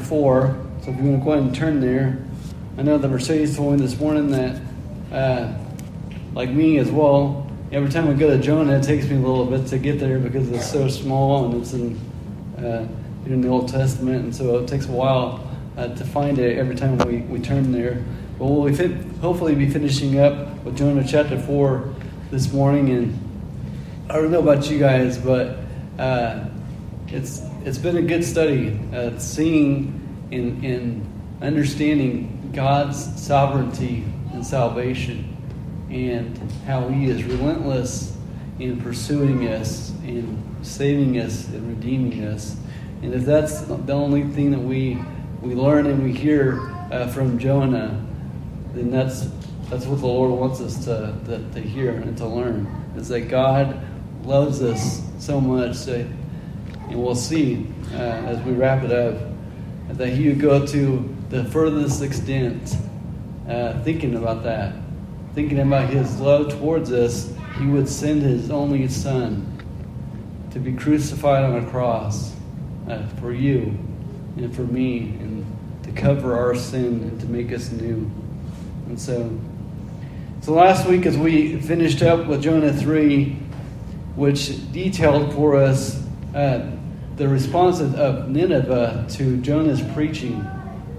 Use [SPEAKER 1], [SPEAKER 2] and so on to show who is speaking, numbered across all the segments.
[SPEAKER 1] 4. So if you want to go ahead and turn there. I know that Mercedes told me this morning that, like me as well, every time we go to Jonah, it takes me a little bit to get there because it's so small and it's in the Old Testament, and so it takes a while to find it every time we turn there. But we'll hopefully be finishing up with Jonah chapter 4 this morning, and I don't know about you guys, but it's been a good study, seeing and understanding God's sovereignty and salvation, and how He is relentless in pursuing us, in saving us, and redeeming us. And if that's the only thing that we learn and we hear from Jonah, then that's what the Lord wants us to hear and to learn, is that God loves us so much, and we'll see as we wrap it up, that He would go to the furthest extent thinking about that, thinking about His love towards us. He would send His only Son to be crucified on a cross for you and for me, and to cover our sin and to make us new. And so last week, as we finished up with Jonah 3, which detailed for us the response of Nineveh to Jonah's preaching,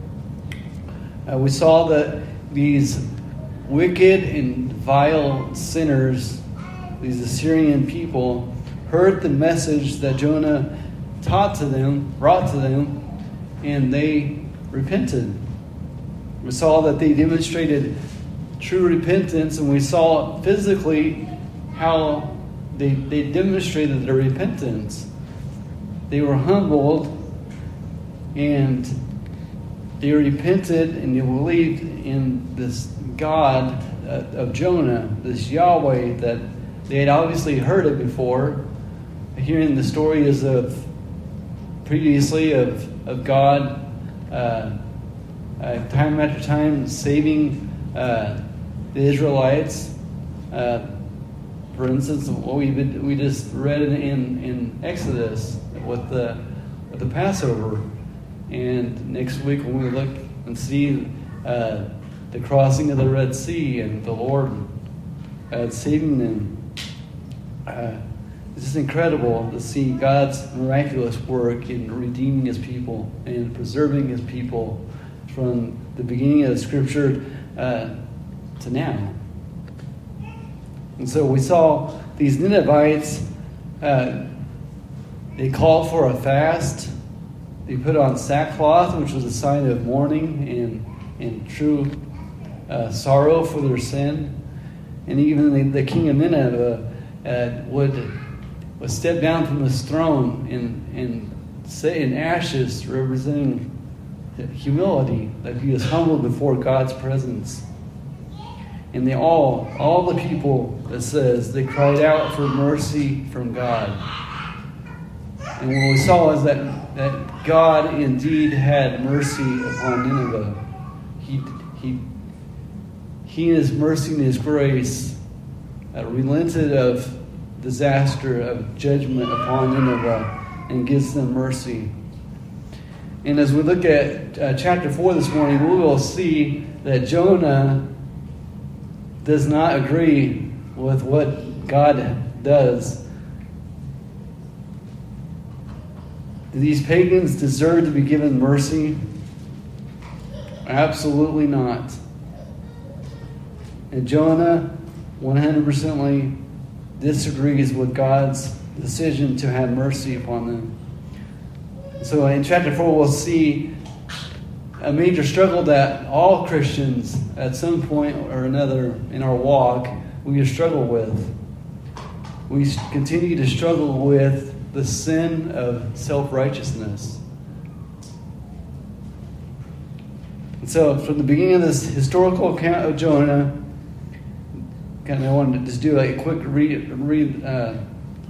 [SPEAKER 1] we saw that these wicked and vile sinners, these Assyrian people, heard the message that Jonah brought to them, and they repented. We saw that they demonstrated true repentance, and we saw physically how they demonstrated their repentance. They were humbled, and they repented, and they believed in this God of Jonah, this Yahweh, that they had obviously heard it before, hearing the stories of previously of God time after time saving the Israelites. For instance, what we just read in Exodus with the Passover, and next week when we look and see the crossing of the Red Sea and the Lord saving them. It's just incredible to see God's miraculous work in redeeming His people and preserving His people from the beginning of the Scripture to now. And so we saw these Ninevites, they called for a fast. They put on sackcloth, which was a sign of mourning and true sorrow for their sin. And even the king of Nineveh would step down from his throne and sit in ashes, representing humility, that he is humbled before God's presence. And they all the people, it says, they cried out for mercy from God. And what we saw is that God indeed had mercy upon Nineveh. He in His mercy and His grace relented of disaster, of judgment upon Nineveh, and gives them mercy. And as we look at chapter 4 this morning, we will see that Jonah does not agree with what God does. Do these pagans deserve to be given mercy? Absolutely not. And Jonah 100% disagrees with God's decision to have mercy upon them. So in chapter 4, we'll see a major struggle that all Christians at some point or another in our walk we struggle with. We continue to struggle with the sin of self-righteousness. And so from the beginning of this historical account of Jonah, I wanted to just do a quick rerun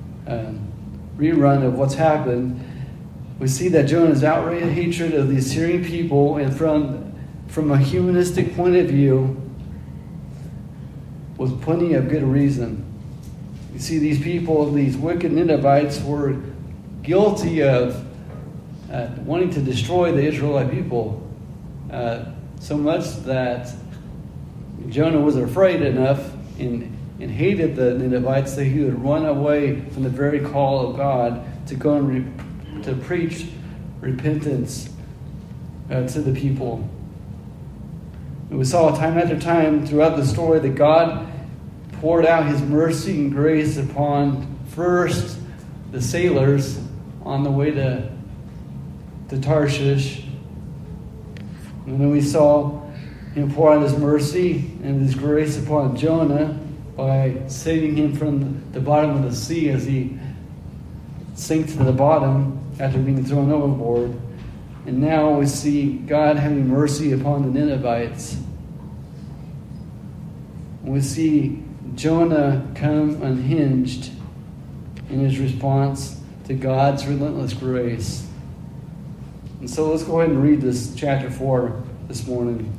[SPEAKER 1] of what's happened. We see that Jonah's outright hatred of the Assyrian people, and from a humanistic point of view, was plenty of good reason. You see, these people, these wicked Ninevites, were guilty of wanting to destroy the Israelite people, so much that Jonah was afraid enough and hated the Ninevites that he would run away from the very call of God to go and to preach repentance to the people. And we saw time after time throughout the story that God poured out his mercy and grace upon first the sailors on the way to Tarshish. And then we saw him pour out his mercy and his grace upon Jonah by saving him from the bottom of the sea as he sank to the bottom after being thrown overboard. And now we see God having mercy upon the Ninevites. We see Jonah come unhinged in his response to God's relentless grace. And so let's go ahead and read this chapter 4 this morning.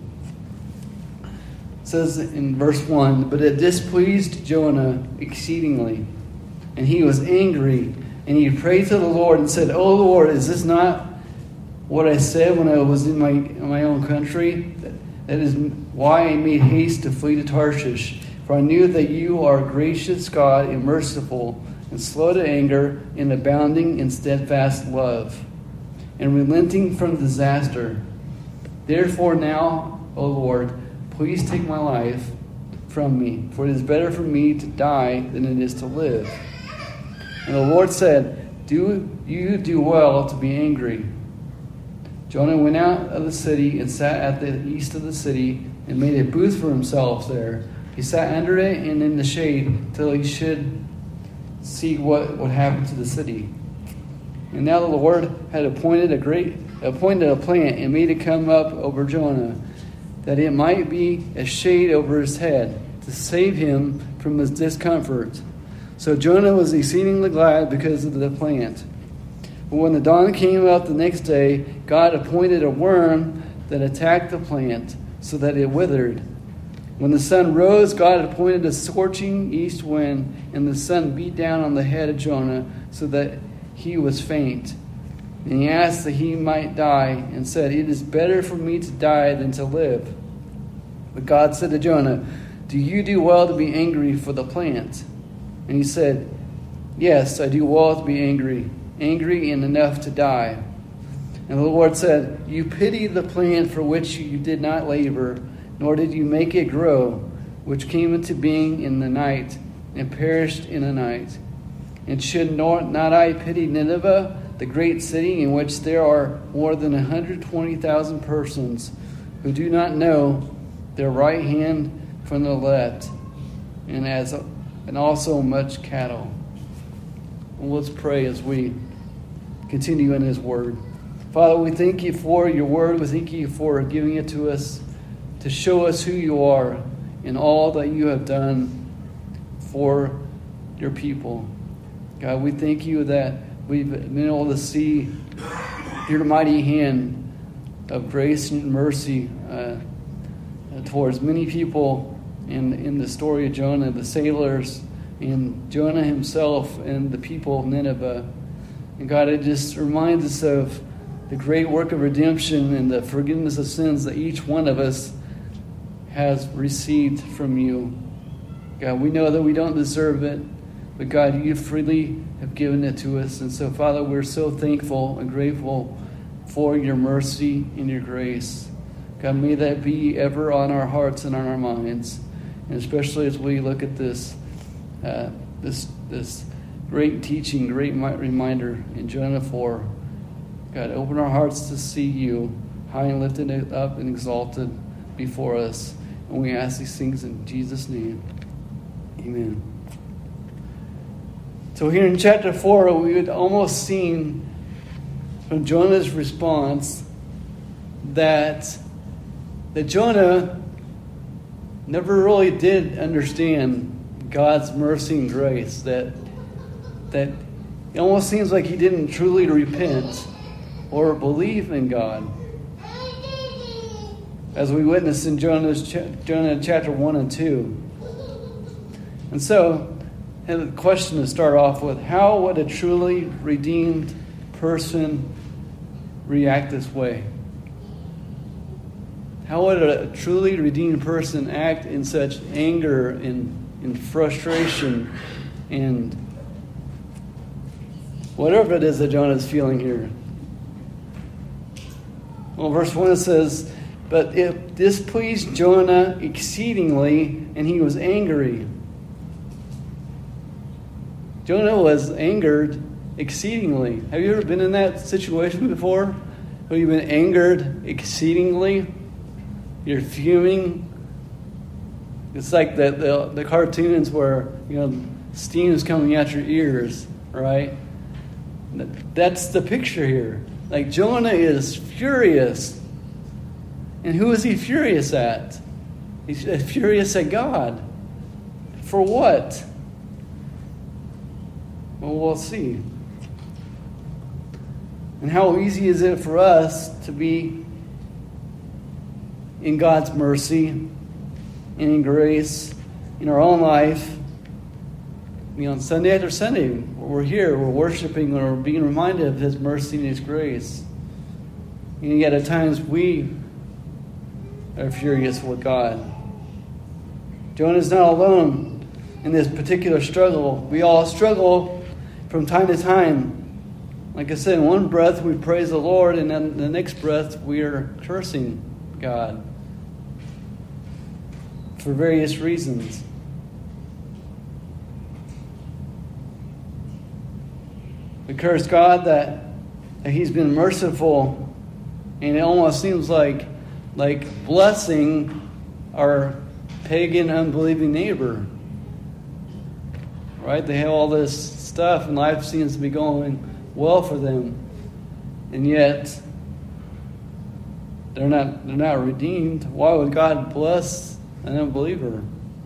[SPEAKER 1] It says in verse 1, "But it displeased Jonah exceedingly, and he was angry, and he prayed to the Lord and said, 'O Lord, is this not what I said when I was in my own country? That is why I made haste to flee to Tarshish. For I knew that you are a gracious God and merciful, and slow to anger, and abounding in steadfast love, and relenting from disaster. Therefore now, O Lord, please take my life from me, for it is better for me to die than it is to live.' And the Lord said, 'Do you do well to be angry?' Jonah went out of the city and sat at the east of the city and made a booth for himself there. He sat under it and in the shade till he should see what would happen to the city. And now the Lord had appointed a plant and made it come up over Jonah, that it might be a shade over his head, to save him from his discomfort. So Jonah was exceedingly glad because of the plant. But when the dawn came up the next day, God appointed a worm that attacked the plant, so that it withered. When the sun rose, God appointed a scorching east wind, and the sun beat down on the head of Jonah, so that he was faint. And he asked that he might die, and said, 'It is better for me to die than to live.' But God said to Jonah, 'Do you do well to be angry for the plant?' And he said, 'Yes, I do well to be angry and enough to die.' And the Lord said, 'You pity the plant for which you did not labor, nor did you make it grow, which came into being in the night and perished in a night. And should not I pity Nineveh, the great city in which there are more than 120,000 persons who do not know their right hand from the left, and also much cattle?'" Well, let's pray as we continue in his word. Father, we thank you for your word. We thank you for giving it to us to show us who you are and all that you have done for your people. God, we thank you that we've been able to see your mighty hand of grace and mercy towards many people in the story of Jonah, the sailors, and Jonah himself and the people of Nineveh. And God, it just reminds us of the great work of redemption and the forgiveness of sins that each one of us has received from you. God, we know that we don't deserve it, but God, you freely have given it to us. And so, Father, we're so thankful and grateful for your mercy and your grace. God, may that be ever on our hearts and on our minds, and especially as we look at this great teaching, great reminder in Jonah 4. God, open our hearts to see you high and lifted up and exalted before us. And we ask these things in Jesus' name. Amen. So here in chapter 4, we had almost seen from Jonah's response that Jonah never really did understand God's mercy and grace. That it almost seems like he didn't truly repent or believe in God, as we witnessed in Jonah chapter 1 and 2. And so, the question to start off with: how would a truly redeemed person react this way? How would a truly redeemed person act in such anger and frustration and whatever it is that Jonah is feeling here? Well, verse 1 says, "But it displeased Jonah exceedingly, and he was angry." Jonah was angered exceedingly. Have you ever been in that situation before? Have you been angered exceedingly? You're fuming. It's like the cartoons where, steam is coming out your ears, right? That's the picture here. Like, Jonah is furious. And who is he furious at? He's furious at God. For what? Well, we'll see. And how easy is it for us to be in God's mercy and in grace in our own life? On Sunday after Sunday, we're here, we're worshiping, we're being reminded of His mercy and His grace. And yet at times we are furious with God. Jonah is not alone in this particular struggle. We all struggle from time to time. Like I said, in one breath we praise the Lord, and then the next breath we are cursing God for various reasons. We curse God that He's been merciful, and it almost seems like blessing our pagan, unbelieving neighbor. Right? They have all this stuff, and life seems to be going well for them, and yet they're not redeemed. Why would God bless an unbeliever?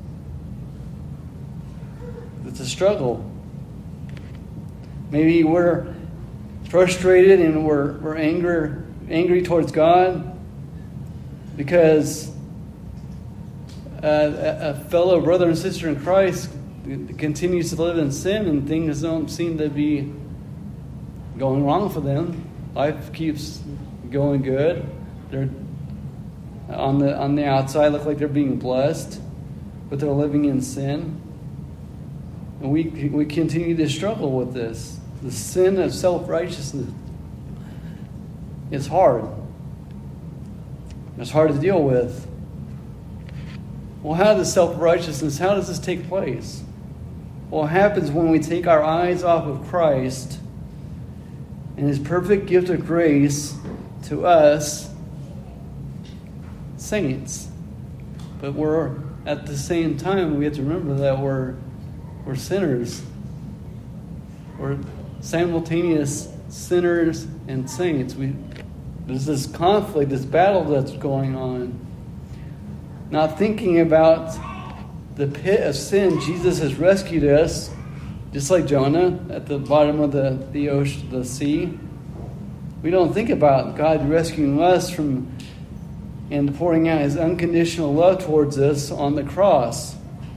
[SPEAKER 1] It's a struggle. Maybe we're frustrated and we're angry towards God because a fellow brother and sister in Christ continues to live in sin and things don't seem to be going wrong for them. Life keeps going good. They're on the outside look like they're being blessed, but they're living in sin. And we continue to struggle with this. The sin of self-righteousness is hard. It's hard to deal with. Well, how does this take place? Well, it happens when we take our eyes off of Christ and His perfect gift of grace to us, saints. But we're, at the same time, we have to remember that we're sinners. We're simultaneous sinners and saints. There's this conflict, this battle that's going on. Not thinking about the pit of sin, Jesus has rescued us, just like Jonah at the bottom of the ocean, the sea. We don't think about God rescuing us from and pouring out His unconditional love towards us on the cross.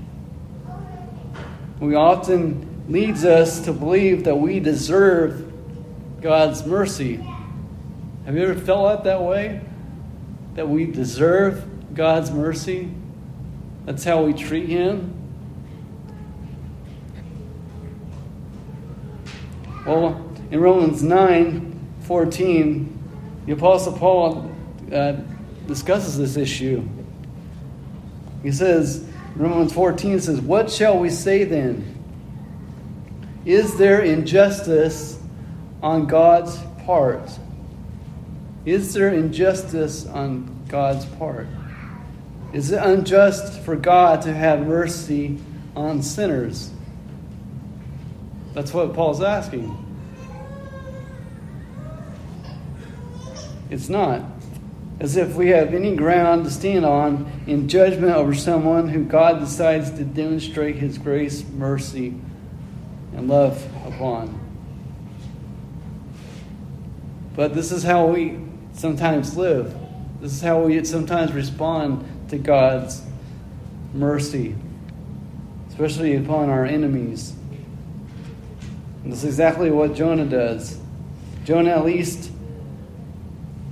[SPEAKER 1] We often leads us to believe that we deserve God's mercy. Have you ever felt that way? That we deserve God's mercy? That's how we treat Him? Well, in Romans 9:14, the Apostle Paul discusses this issue. He says, Romans 14 says, "What shall we say then? Is there injustice on God's part?" Is there injustice on God's part? Is it unjust for God to have mercy on sinners? That's what Paul's asking. It's not. As if we have any ground to stand on in judgment over someone who God decides to demonstrate His grace, mercy, and love upon. But this is how we sometimes live. This is how we sometimes respond to God's mercy, especially upon our enemies. And this is exactly what Jonah does. Jonah at least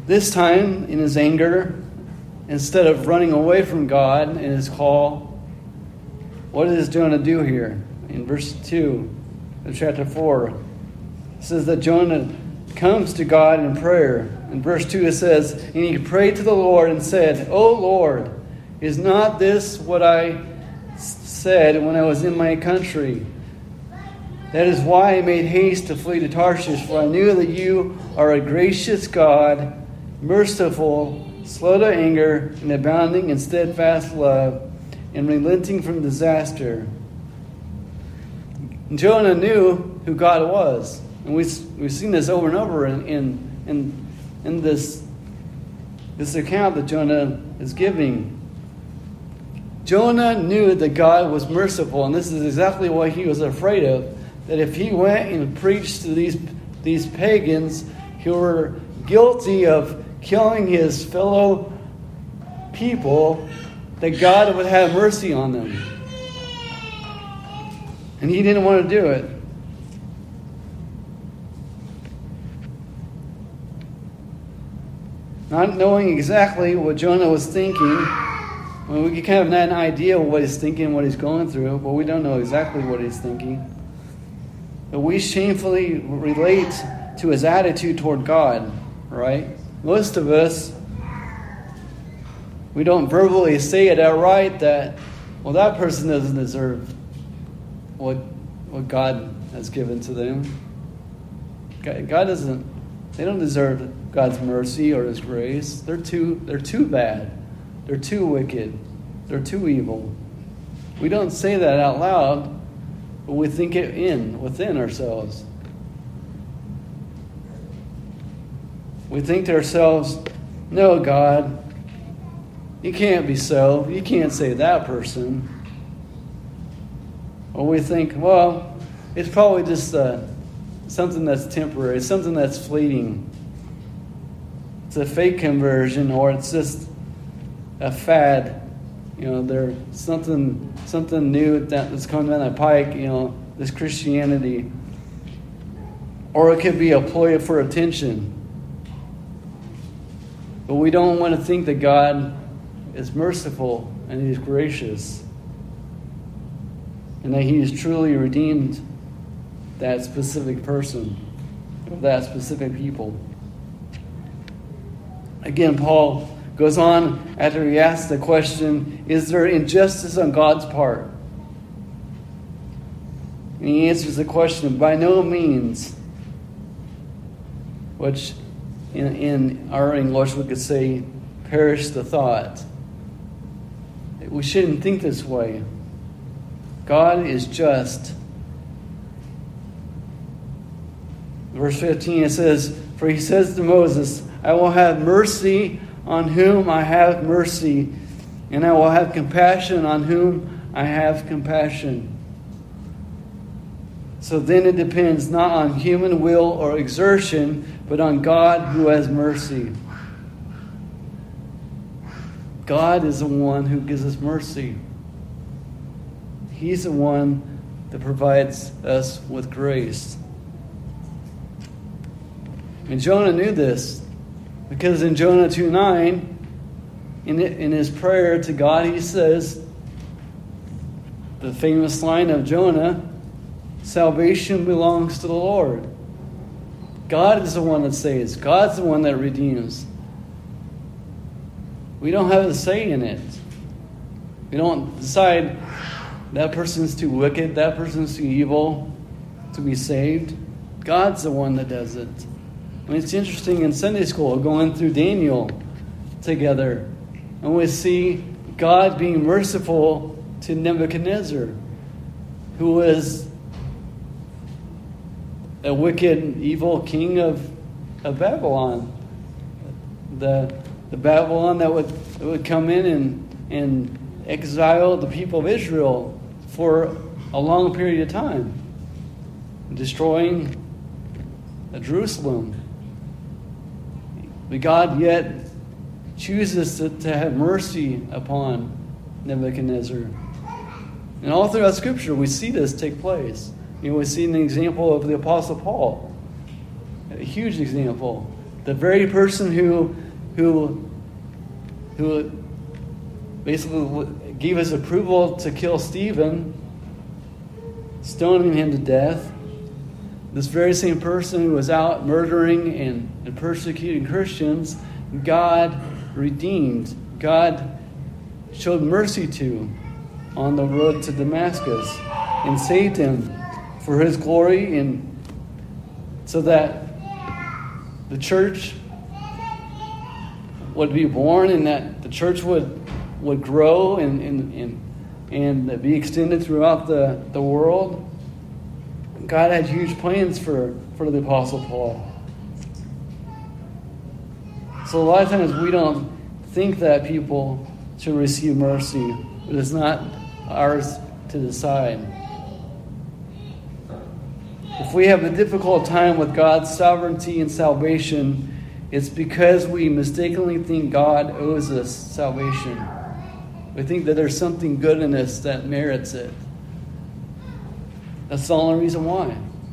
[SPEAKER 1] This time, in his anger, instead of running away from God and his call, what does Jonah do here? In verse 2 of chapter 4, it says that Jonah comes to God in prayer. In verse 2 it says, "And he prayed to the Lord and said, O Lord, is not this what I said when I was in my country? That is why I made haste to flee to Tarshish, for I knew that you are a gracious God, merciful, slow to anger, and abounding in steadfast love, and relenting from disaster." Jonah knew who God was. And we've seen this over and over in this account that Jonah is giving. Jonah knew that God was merciful, and this is exactly what he was afraid of. That if he went and preached to these pagans who were guilty of killing his fellow people, that God would have mercy on them. And he didn't want to do it. Not knowing exactly what Jonah was thinking, we can kind of have an idea of what he's thinking, what he's going through, but we don't know exactly what he's thinking. But we shamefully relate to his attitude toward God, right? Most of us, we don't verbally say it outright that, well, that person doesn't deserve what God has given to them. God doesn't. They don't deserve God's mercy or His grace. They're too bad. They're too wicked. They're too evil. We don't say that out loud, but we think it within ourselves. We think to ourselves, "No, God, you can't be so. You can't say that person." Or we think, well, it's probably just something that's temporary, something that's fleeting. It's a fake conversion, or it's just a fad. There's something new that's coming down the pike. This Christianity, or it could be a ploy for attention. But we don't want to think that God is merciful and He's gracious, and that He has truly redeemed that specific person, or that specific people. Again, Paul goes on after he asks the question, is there injustice on God's part? And he answers the question, by no means, which in our English we could say, perish the thought. We shouldn't think this way. God is just. Verse 15, it says, "For he says to Moses, I will have mercy on whom I have mercy, and I will have compassion on whom I have compassion." So then it depends not on human will or exertion, but on God who has mercy. God is the one who gives us mercy. He's the one that provides us with grace. And Jonah knew this, because in Jonah 2:9, in his prayer to God, he says, the famous line of Jonah, "Salvation belongs to the Lord." God is the one that saves. God's the one that redeems. We don't have a say in it. We don't decide that person's too wicked, that person's too evil to be saved. God's the one that does it. It's interesting in Sunday school, going through Daniel together, and we see God being merciful to Nebuchadnezzar, who was a wicked, evil king of Babylon. The Babylon that would come in and exile the people of Israel for a long period of time, destroying Jerusalem. But God yet chooses to have mercy upon Nebuchadnezzar. And all throughout Scripture, we see this take place. We see an example of the Apostle Paul. A huge example. The very person who basically gave his approval to kill Stephen, stoning him to death, this very same person who was out murdering and persecuting Christians, God redeemed. God showed mercy to on the road to Damascus and saved him for his glory, and so that the church would be born and that the church would grow and be extended throughout the world. God had huge plans for the Apostle Paul. So a lot of times we don't think that people should receive mercy, but it's not ours to decide. If we have a difficult time with God's sovereignty and salvation, it's because we mistakenly think God owes us salvation. We think that there's something good in us that merits it. That's the only reason why.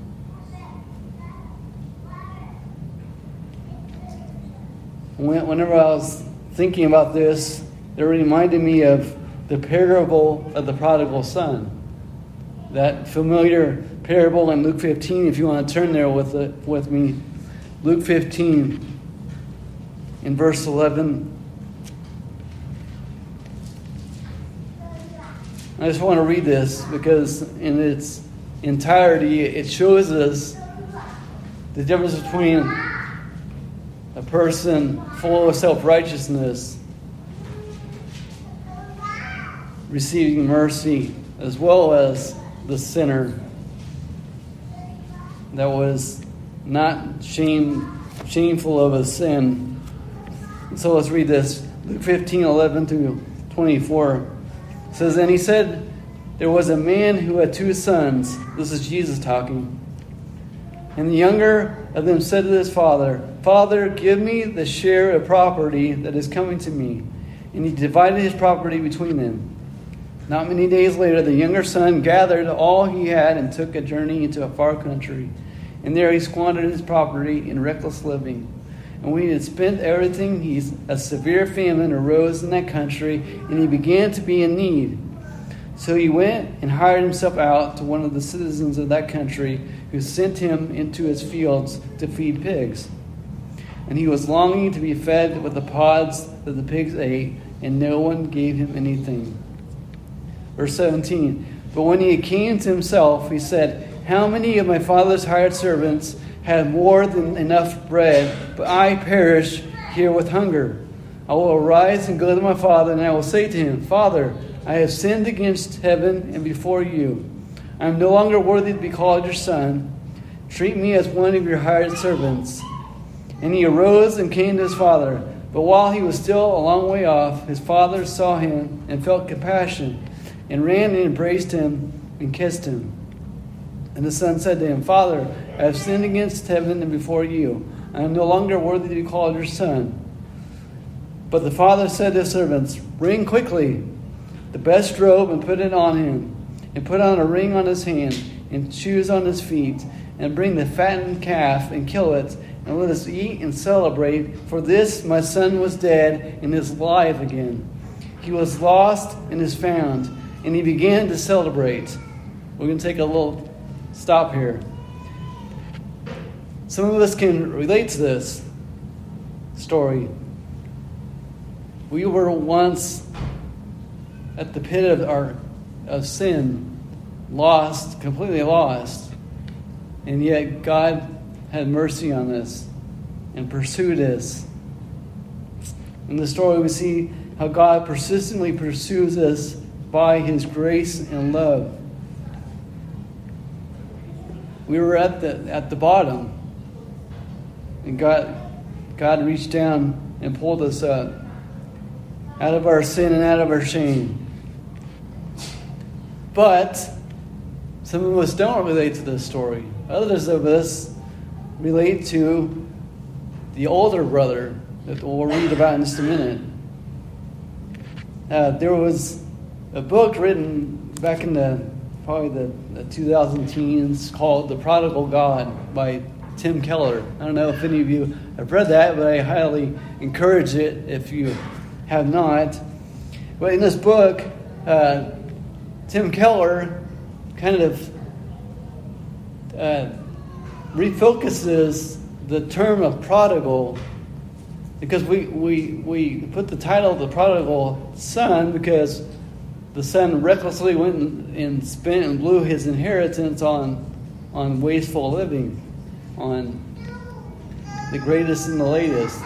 [SPEAKER 1] Whenever I was thinking about this, it reminded me of the parable of the prodigal son. That familiar parable in Luke 15, if you want to turn there with me. Luke 15, in verse 11. I just want to read this because in its entirety, it shows us the difference between a person full of self-righteousness receiving mercy, as well as the sinner that was not shameful of his sin. So let's read this. Luke 15, 11 through 24. It says, "And he said, there was a man who had 2 sons." This is Jesus talking. "And the younger of them said to his father, 'Father, give me the share of property that is coming to me.' And he divided his property between them. Not many days later, the younger son gathered all he had and took a journey into a far country. And there he squandered his property in reckless living. And when he had spent everything, a severe famine arose in that country, and he began to be in need. So he went and hired himself out to one of the citizens of that country, who sent him into his fields to feed pigs. And he was longing to be fed with the pods that the pigs ate, and no one gave him anything." Verse 17, "But when he came to himself, he said, 'How many of my father's hired servants have more than enough bread, but I perish here with hunger? I will arise and go to my father, and I will say to him, Father, I have sinned against heaven and before you. I am no longer worthy to be called your son. Treat me as one of your hired servants.' And he arose and came to his father. But while he was still a long way off, his father saw him and felt compassion, and ran and embraced him and kissed him. And the son said to him, 'Father, I have sinned against heaven and before you. I am no longer worthy to be called your son.' But the father said to his servants, 'Bring quickly the best robe and put it on him, and put on a ring on his hand and shoes on his feet, and bring the fattened calf and kill it, and let us eat and celebrate. For this my son was dead and is alive again. He was lost and is found.' And he began to celebrate." We're going to take a little stop here. Some of us can relate to this story. We were once at the pit of sin, lost, completely lost. And yet God had mercy on us and pursued us. In the story we see how God persistently pursues us by his grace and love. We were at the bottom, and God reached down and pulled us up out of our sin and out of our shame. But some of us don't relate to this story. Others of us relate to the older brother that we'll read about in just a minute. There was a book written back in probably the 2000 teens called The Prodigal God by Tim Keller. I don't know if any of you have read that, but I highly encourage it if you have not. But in this book, Tim Keller kind of refocuses the term of prodigal, because we put the title of the prodigal son because the son recklessly went and spent and blew his inheritance on wasteful living, on the greatest and the latest.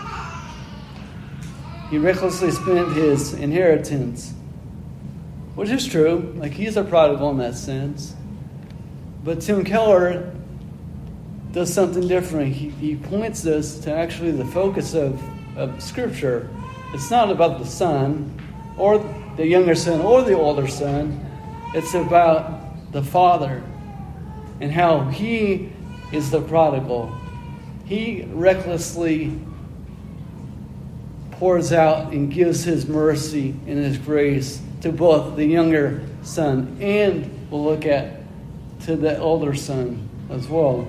[SPEAKER 1] He recklessly spent his inheritance, which is true. Like, he's a prodigal in that sense. But Tim Keller does something different. He points us to actually the focus of Scripture. It's not about the son, or the younger son, or the older son. It's about the father and how he is the prodigal. He recklessly pours out and gives his mercy and his grace to both the younger son, and we'll look at to the older son as well.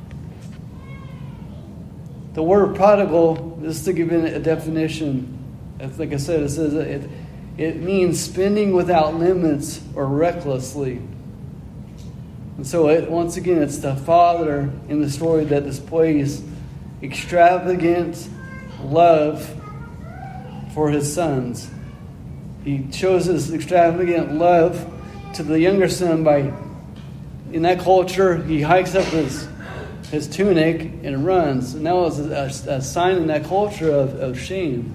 [SPEAKER 1] The word prodigal, just to give it a definition, like I said, it says it means spending without limits or recklessly. And so once again, it's the father in the story that displays extravagant love for his sons. He shows his extravagant love to the younger son by, in that culture, he hikes up his tunic and runs. And that was a sign in that culture of shame.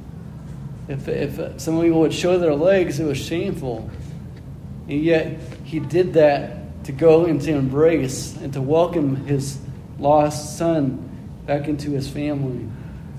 [SPEAKER 1] If some people would show their legs, it was shameful. And yet he did that to go and to embrace and to welcome his lost son back into his family.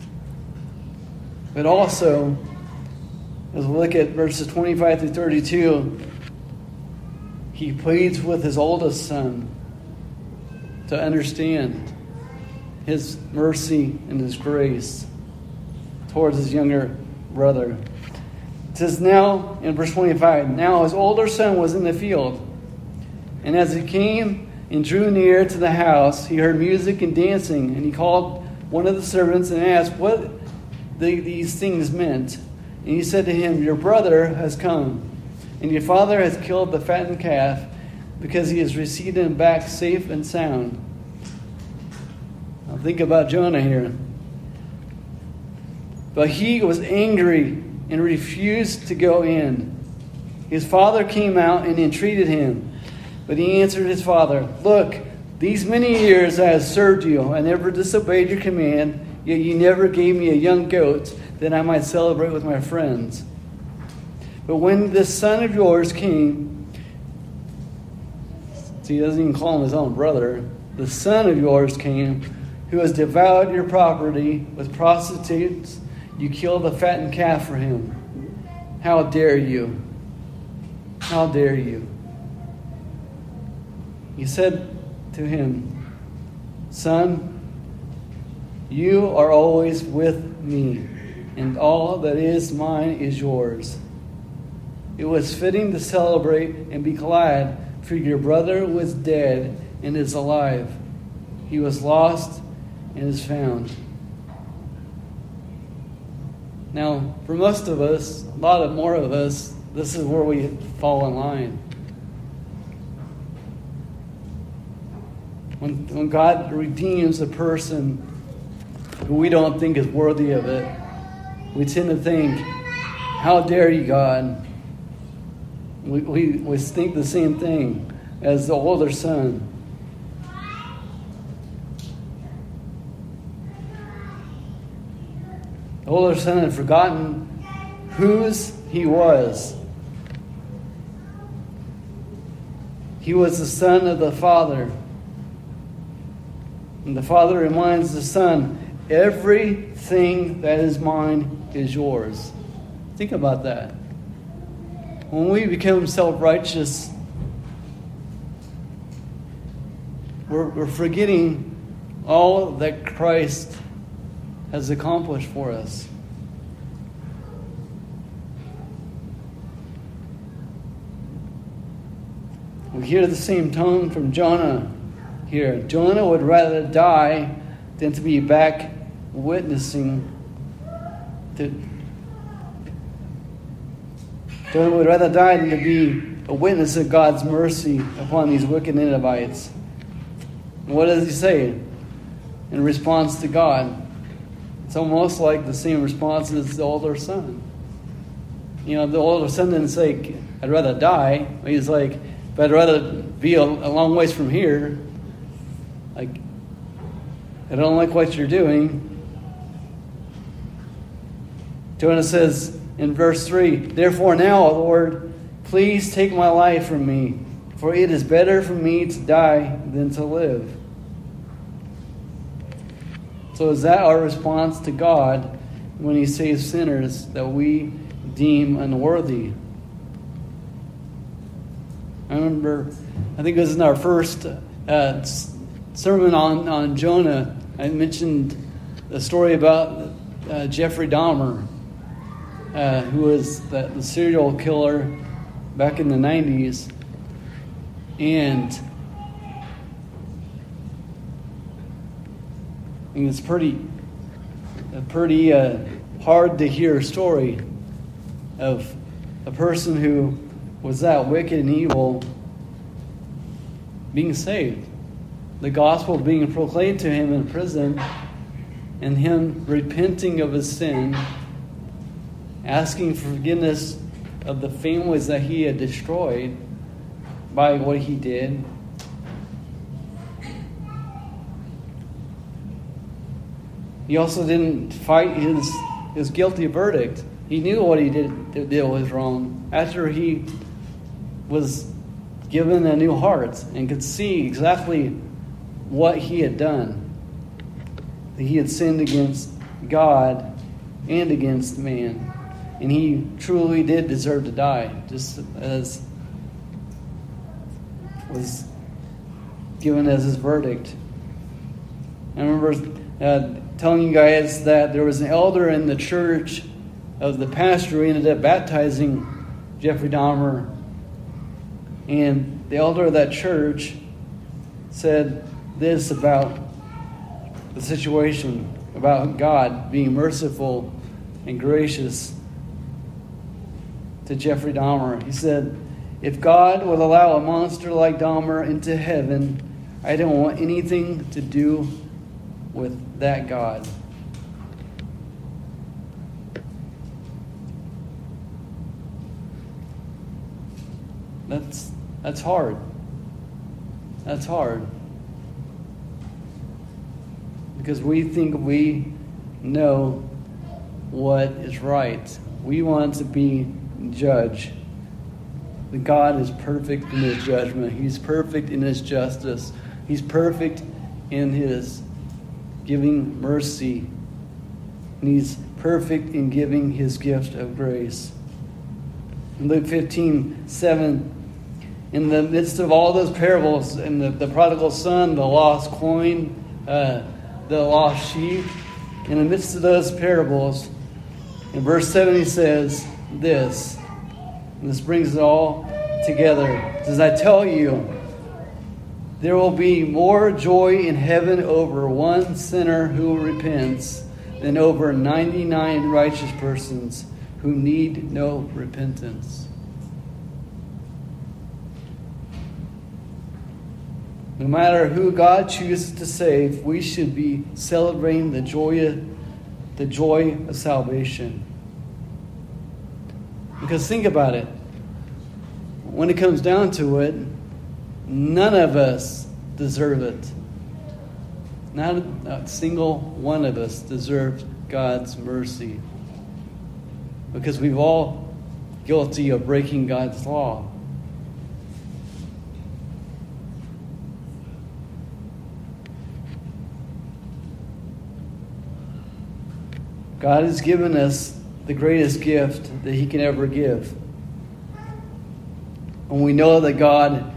[SPEAKER 1] But also, as we look at verses 25 through 32, he pleads with his oldest son to understand his mercy and his grace towards his younger brother. It says now, in verse 25, now his older son was in the field, and as he came and drew near to the house, he heard music and dancing, and he called one of the servants and asked what these things meant. And he said to him, your brother has come, and your father has killed the fattened calf, because he has received him back safe and sound. Now think about Jonah here. But he was angry and refused to go in. His father came out and entreated him. But he answered his father, look, these many years I have served you. I never disobeyed your command, yet you never gave me a young goat that I might celebrate with my friends. But when this son of yours came, see, he doesn't even call him his own brother. The son of yours came, who has devoured your property with prostitutes. You killed the fattened calf for him. How dare you? How dare you? He said to him, son, you are always with me, and all that is mine is yours. It was fitting to celebrate and be glad, for your brother was dead and is alive. He was lost and is found. Now, for most of us, a lot more of us, this is where we fall in line. When God redeems a person who we don't think is worthy of it, we tend to think, how dare you, God? We think the same thing as the older son. The older son had forgotten whose he was. He was the son of the father. And the father reminds the son, everything that is mine is yours. Think about that. When we become self-righteous, we're forgetting all that Christ has accomplished for us. We hear the same tone from Jonah here. Jonah would rather die than to be back witnessing. Jonah would rather die than to be a witness of God's mercy upon these wicked Ninevites. And what does he say in response to God? It's almost like the same response as the older son. The older son didn't say, I'd rather die. He's like, but I'd rather be a long ways from here. Like, I don't like what you're doing. Jonah says in verse 3, therefore now, Lord, please take my life from me, for it is better for me to die than to live. So is that our response to God when he saves sinners that we deem unworthy? I remember, I think it was in our first sermon on Jonah, I mentioned the story about Jeffrey Dahmer, who was the serial killer back in the 90s. And it's a pretty hard to hear story of a person who was that wicked and evil being saved. The gospel being proclaimed to him in prison, and him repenting of his sin, asking forgiveness of the families that he had destroyed by what he did. He also didn't fight his guilty verdict. He knew what he did was wrong. After he was given a new heart and could see exactly what he had done, that he had sinned against God and against man. And he truly did deserve to die, just as was given as his verdict. I remember telling you guys that there was an elder in the church of the pastor who ended up baptizing Jeffrey Dahmer. And the elder of that church said this about the situation, about God being merciful and gracious to Jeffrey Dahmer. He said, if God would allow a monster like Dahmer into heaven, I don't want anything to do with that God. That's hard. That's hard. Because we think we know what is right. We want to be judge. But God is perfect in his judgment. He's perfect in his justice. He's perfect in his giving mercy. And he's perfect in giving his gift of grace. In Luke 15:7, in the midst of all those parables, in the prodigal son, the lost coin, the lost sheep, in the midst of those parables, in verse 7 he says this, and this brings it all together. It says, I tell you, there will be more joy in heaven over one sinner who repents than over 99 righteous persons who need no repentance. No matter who God chooses to save, we should be celebrating the joy of salvation. Because think about it. When it comes down to it, none of us deserve it. Not a single one of us deserves God's mercy. Because we've all guilty of breaking God's law. God has given us the greatest gift that he can ever give. And we know that God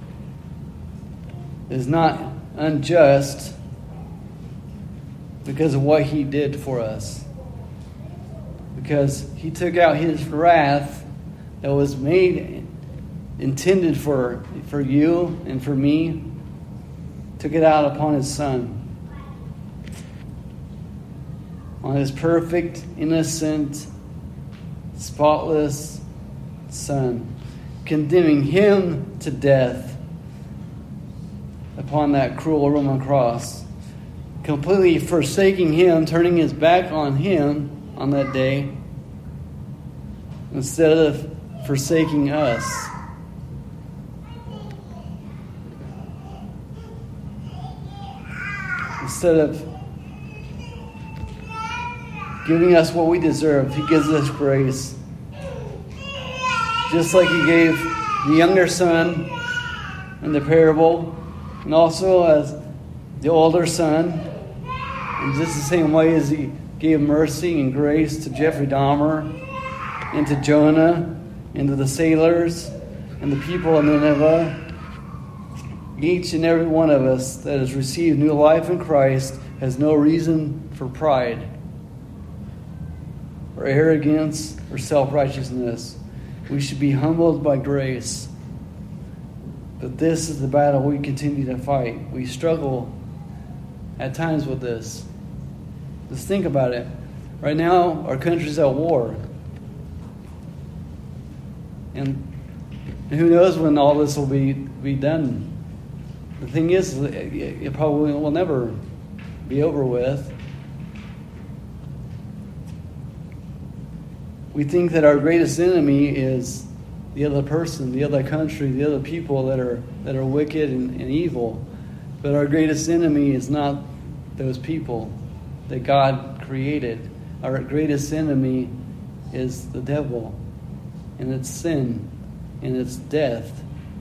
[SPEAKER 1] is not unjust because of what he did for us. Because he took out his wrath that was intended for you and for me, took it out upon his Son. On his perfect, innocent, spotless Son, condemning him to death upon that cruel Roman cross, completely forsaking him, turning his back on him on that day, instead of forsaking us. Instead of giving us what we deserve, he gives us grace. Just like he gave the younger son in the parable, and also as the older son, in just the same way as he gave mercy and grace to Jeffrey Dahmer, and to Jonah, and to the sailors, and the people of Nineveh. Each and every one of us that has received new life in Christ has no reason for pride, or arrogance, or self-righteousness. We should be humbled by grace. But this is the battle we continue to fight. We struggle at times with this. Just think about it. Right now, our country's at war. And who knows when all this will be done. The thing is, it probably will never be over with. We think that our greatest enemy is the other person, the other country, the other people that are wicked and evil. But our greatest enemy is not those people that God created. Our greatest enemy is the devil, and it's sin, and it's death.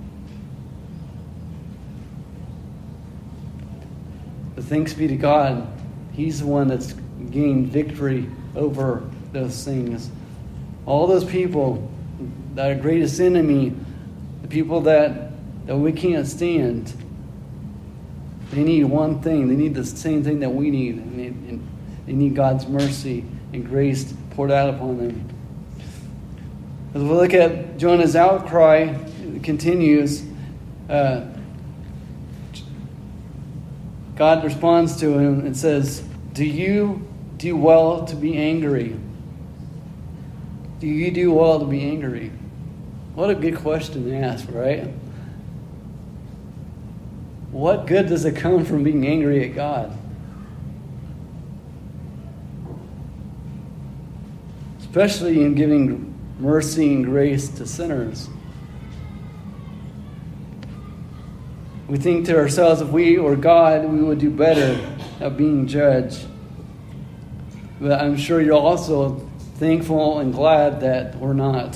[SPEAKER 1] But thanks be to God, he's the one that's gained victory over those things. All those people, our greatest enemy, the people that we can't stand, they need one thing. They need the same thing that we need. And they need God's mercy and grace poured out upon them. As we look at Jonah's outcry, it continues. God responds to him and says, "Do you do well to be angry? Do you do well to be angry?" What a good question to ask, right? What good does it come from being angry at God? Especially in giving mercy and grace to sinners. We think to ourselves, if we were God, we would do better at being judged. But I'm sure you're also thankful and glad that we're not.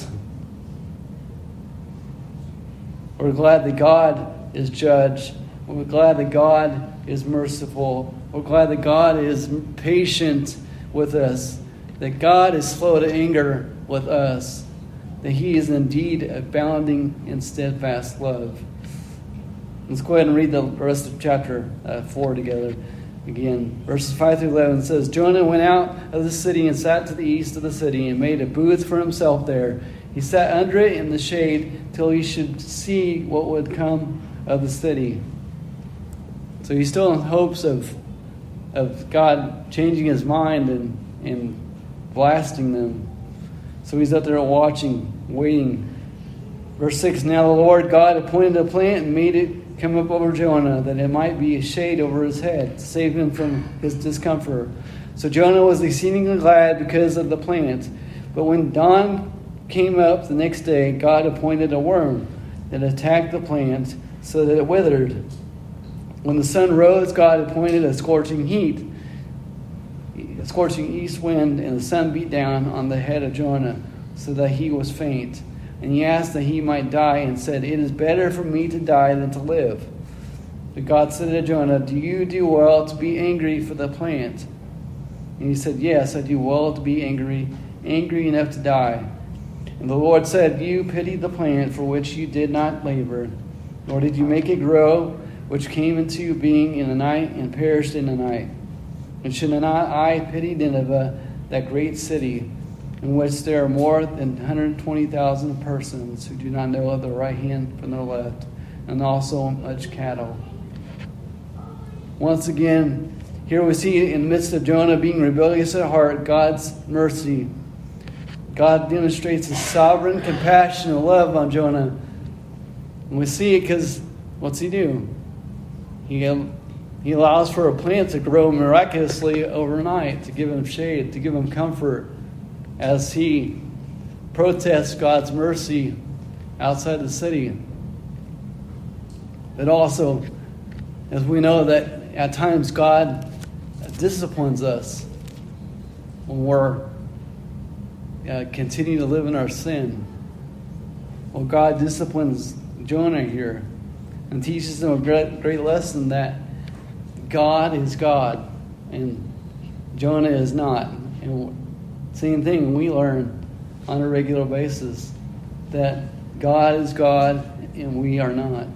[SPEAKER 1] We're glad that God is judge. We're glad that God is merciful. We're glad that God is patient with us. That God is slow to anger with us. That he is indeed abounding in steadfast love. Let's go ahead and read the rest of chapter 4 together again. Verses 5 through 11 says, Jonah went out of the city and sat to the east of the city and made a booth for himself there. He sat under it in the shade till he should see what would come of the city. So he's still in hopes of God changing his mind and blasting them. So he's up there watching, waiting. Verse 6, now the Lord God appointed a plant and made it come up over Jonah, that it might be a shade over his head, to save him from his discomfort. So Jonah was exceedingly glad because of the plant. But when dawn came up the next day, God appointed a worm that attacked the plant so that it withered. When the sun rose, God appointed a scorching heat, a scorching east wind, and the sun beat down on the head of Jonah so that he was faint. And he asked that he might die and said, it is better for me to die than to live. But God said to Jonah, do you do well to be angry for the plant? And he said, yes, I do well to be angry enough to die. And the Lord said, you pitied the plant for which you did not labor, nor did you make it grow, which came into being in the night and perished in the night. And should not I pity Nineveh, that great city, in which there are more than 120,000 persons who do not know their right hand from their left, and also much cattle. Once again, here we see in the midst of Jonah being rebellious at heart, God's mercy. God demonstrates His sovereign compassion and love on Jonah. And we see it because what's He do? He allows for a plant to grow miraculously overnight to give him shade, to give him comfort as he protests God's mercy outside the city. But also, as we know that at times God disciplines us when we're continue to live in our sin. Well, God disciplines Jonah here and teaches him a great lesson that God is God and Jonah is not. And same thing we learn on a regular basis, that God is God and we are not.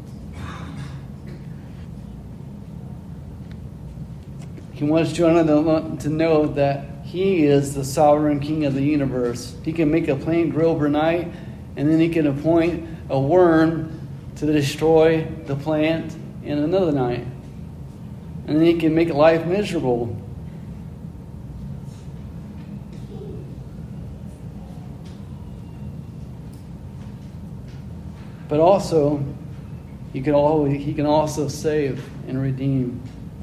[SPEAKER 1] He wants Jonah to know that He is the sovereign King of the universe. He can make a plant grow overnight, and then He can appoint a worm to destroy the plant in another night. And then He can make life miserable. But also, He can also save and redeem.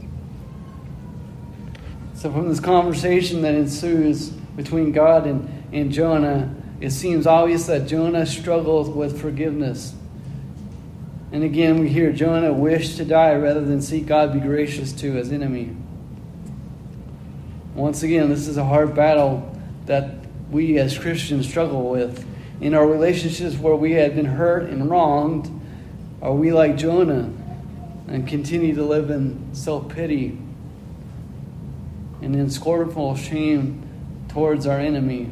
[SPEAKER 1] So from this conversation that ensues between God and Jonah, it seems obvious that Jonah struggles with forgiveness. And again, we hear Jonah wish to die rather than see God be gracious to his enemy. Once again, this is a hard battle that we as Christians struggle with. In our relationships where we have been hurt and wronged, are we like Jonah and continue to live in self-pity and in scornful shame towards our enemy?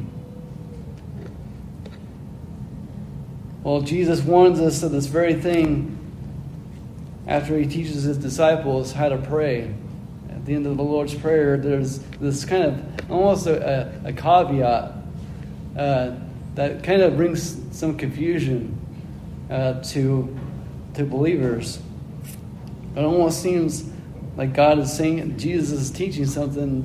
[SPEAKER 1] Well, Jesus warns us of this very thing after He teaches His disciples how to pray. At the end of the Lord's Prayer, there's this kind of almost a caveat that kind of brings some confusion to believers. It almost seems like God is saying, Jesus is teaching something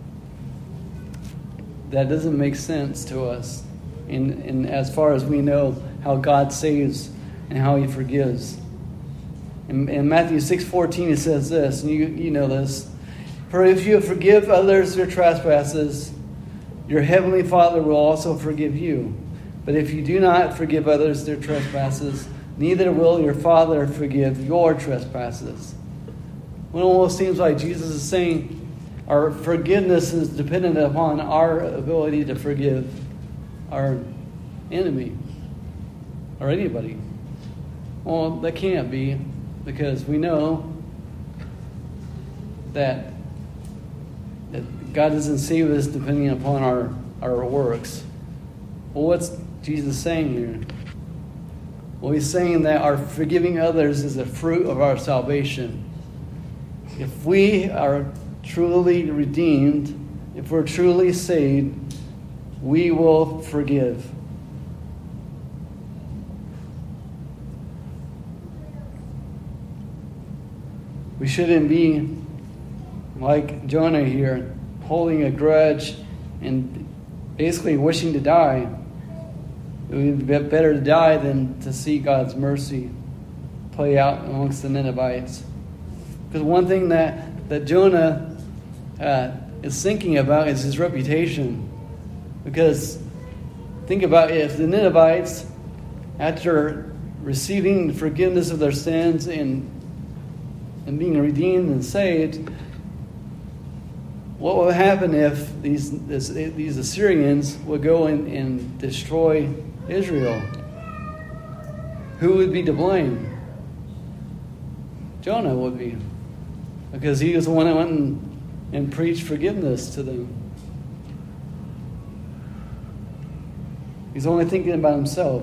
[SPEAKER 1] that doesn't make sense to us in as far as we know how God saves and how He forgives. In Matthew 6:14 it says this, and you know this: "For if you forgive others their trespasses, your heavenly Father will also forgive you. But if you do not forgive others their trespasses, neither will your Father forgive your trespasses." It almost seems like Jesus is saying our forgiveness is dependent upon our ability to forgive our enemy or anybody. Well, that can't be, because we know that God doesn't save us depending upon our works. Well, what's Jesus saying here? Well, He's saying that our forgiving others is a fruit of our salvation. If we are truly redeemed, if we're truly saved, we will forgive. We shouldn't be like Jonah here, holding a grudge and basically wishing to die. It would be better to die than to see God's mercy play out amongst the Ninevites. Because one thing that Jonah is thinking about is his reputation. Because think about it, if the Ninevites, after receiving the forgiveness of their sins and being redeemed and saved, what would happen if these Assyrians would go and destroy Israel? Who would be to blame? Jonah would be, because he was the one that went and preached forgiveness to them. He's only thinking about himself.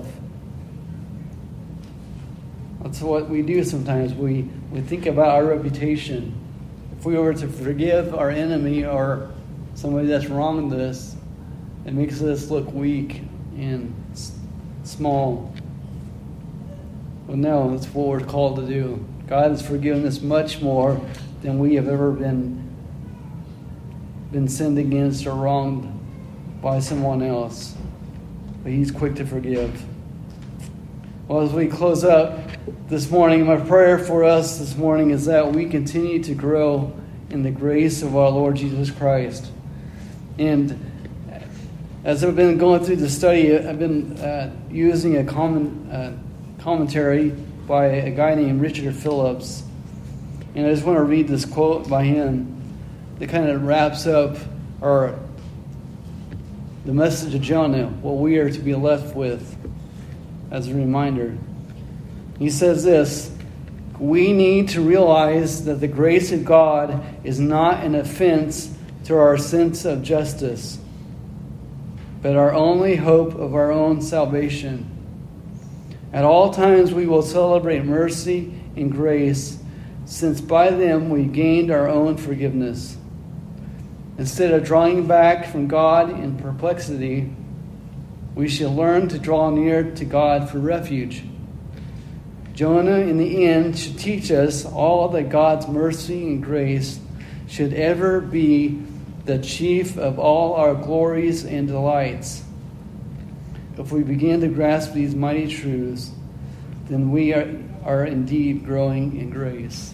[SPEAKER 1] That's what we do sometimes. We think about our reputation. If we were to forgive our enemy or somebody that's wronged us, it makes us look weak and small. But no, that's what we're called to do. God has forgiven us much more than we have ever been sinned against or wronged by someone else. But He's quick to forgive. Well, as we close up this morning, my prayer for us this morning is that we continue to grow in the grace of our Lord Jesus Christ. And as I've been going through the study, I've been using a commentary by a guy named Richard Phillips. And I just want to read this quote by him that kind of wraps up the message of Jonah, what we are to be left with as a reminder. He says this: we need to realize that the grace of God is not an offense to our sense of justice, but our only hope of our own salvation. At all times we will celebrate mercy and grace, since by them we gained our own forgiveness. Instead of drawing back from God in perplexity, we shall learn to draw near to God for refuge. Jonah, in the end, should teach us all that God's mercy and grace should ever be the chief of all our glories and delights. If we begin to grasp these mighty truths, then we are indeed growing in grace.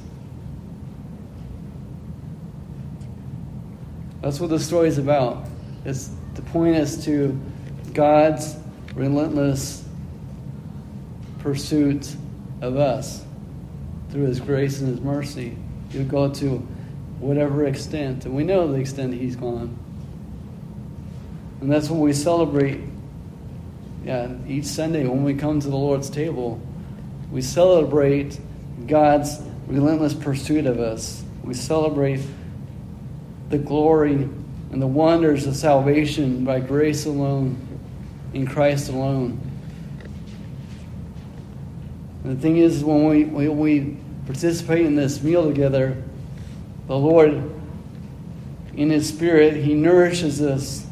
[SPEAKER 1] That's what the story is about. It's to point us to God's relentless pursuit of us through His grace and His mercy. He'll go to whatever extent, and we know the extent He's gone. And that's what we celebrate each Sunday when we come to the Lord's table. We celebrate God's relentless pursuit of us. We celebrate the glory and the wonders of salvation by grace alone, in Christ alone. And the thing is, when we participate in this meal together, the Lord, in His Spirit, He nourishes us,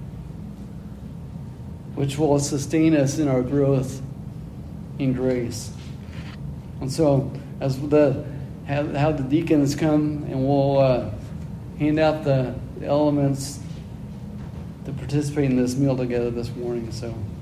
[SPEAKER 1] which will sustain us in our growth in grace. And so, as have the deacons come, and we'll hand out the elements to participate in this meal together this morning. So.